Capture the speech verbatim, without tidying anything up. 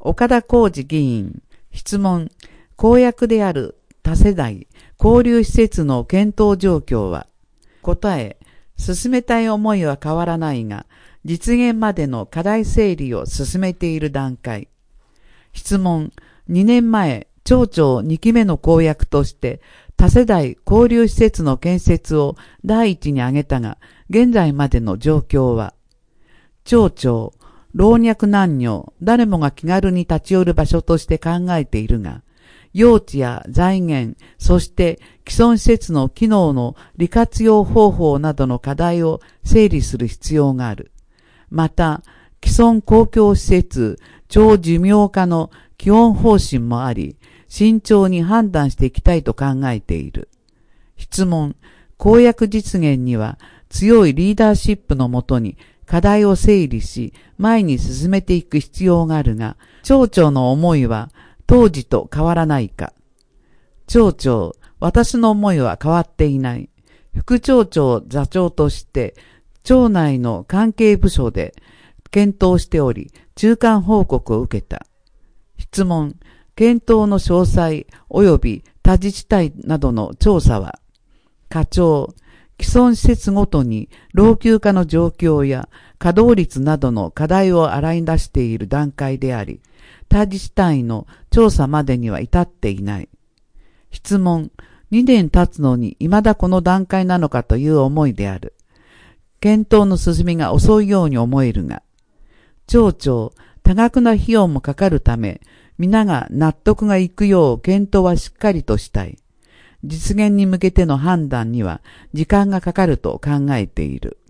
岡田浩二議員、質問、公約である多世代交流施設の検討状況は、答え、進めたい思いは変わらないが、実現までの課題整理を進めている段階。質問、にねんまえ、町長にきめの公約として、多世代交流施設の建設を第一に挙げたが、現在までの状況は、町長、老若男女、誰もが気軽に立ち寄る場所として考えているが、用地や財源、そして既存施設の機能の利活用方法などの課題を整理する必要がある。また、既存公共施設、長寿命化の基本方針もあり、慎重に判断していきたいと考えている。質問、公約実現には強いリーダーシップのもとに課題を整理し、前に進めていく必要があるが、町長の思いは当時と変わらないか。町長、私の思いは変わっていない。副町長座長として、町内の関係部署で検討しており、中間報告を受けた。質問、検討の詳細及び他自治体などの調査は、課長、既存施設ごとに老朽化の状況や稼働率などの課題を洗い出している段階であり、他自治体の調査までには至っていない。質問、にねん経つのに未だこの段階なのかという思いである。検討の進みが遅いように思えるが、町長、多額な費用もかかるため、皆が納得がいくよう検討はしっかりとしたい。実現に向けての判断には時間がかかると考えている。